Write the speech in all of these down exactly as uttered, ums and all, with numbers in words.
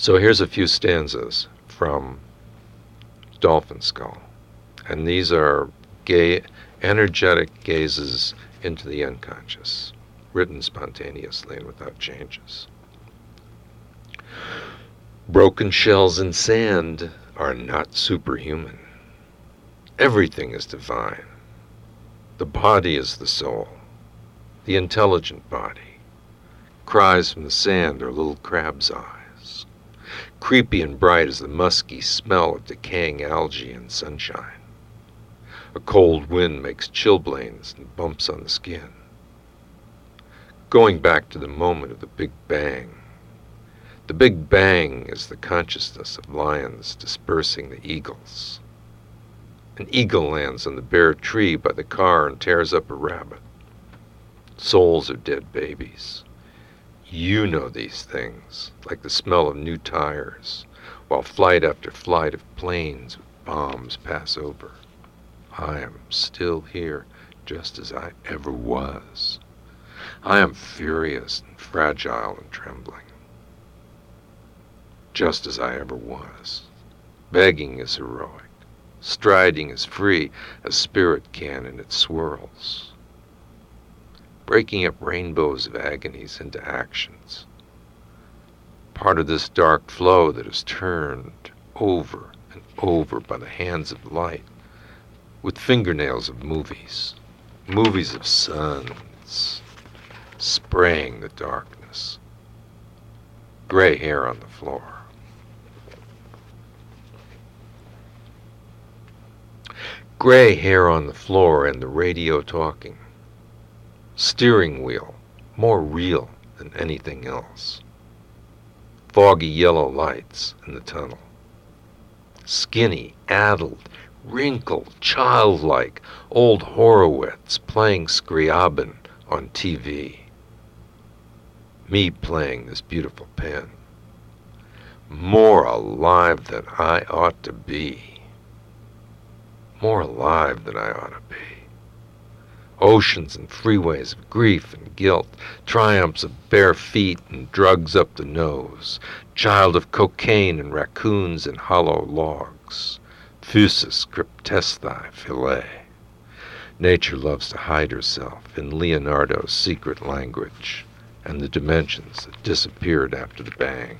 So here's a few stanzas from Dolphin Skull. And these are gay, energetic gazes into the unconscious, written spontaneously and without changes. Broken shells and sand are not superhuman. Everything is divine. The body is the soul, the intelligent body. Cries from the sand are little crab's eyes. Creepy and bright is the musky smell of decaying algae and sunshine. A cold wind makes chilblains and bumps on the skin. Going back to the moment of the Big Bang. The Big Bang is the consciousness of lions dispersing the eagles. An eagle lands on the bare tree by the car and tears up a rabbit. Souls are dead babies. You know these things, like the smell of new tires, while flight after flight of planes with bombs pass over. I am still here, just as I ever was. I am furious and fragile and trembling, just as I ever was. Begging is heroic. Striding is free, as spirit can in its swirls. Breaking up rainbows of agonies into actions. Part of this dark flow that is turned over and over by the hands of light, with fingernails of movies, movies of suns, spraying the darkness. Gray hair on the floor. Gray hair on the floor and the radio talking. Steering wheel, more real than anything else. Foggy yellow lights in the tunnel. Skinny, addled, wrinkled, childlike, old Horowitz playing Scriabin on T V. Me playing this beautiful pen. More alive than I ought to be. More alive than I ought to be. Oceans and freeways of grief and guilt, triumphs of bare feet and drugs up the nose, child of cocaine and raccoons in hollow logs, Phusis cryptesthi fillet. Nature loves to hide herself in Leonardo's secret language and the dimensions that disappeared after the bang.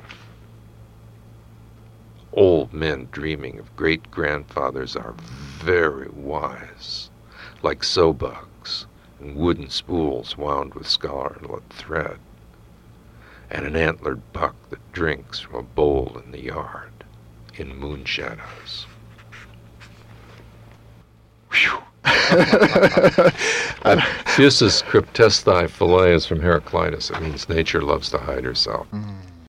Old men dreaming of great-grandfathers are very wise, like sow-bugs and wooden spools wound with scarlet thread, and an antlered buck that drinks from a bowl in the yard in moon shadows. Whew. Phusis cryptesthi fillet is from Heraclitus. It means nature loves to hide herself. Mm.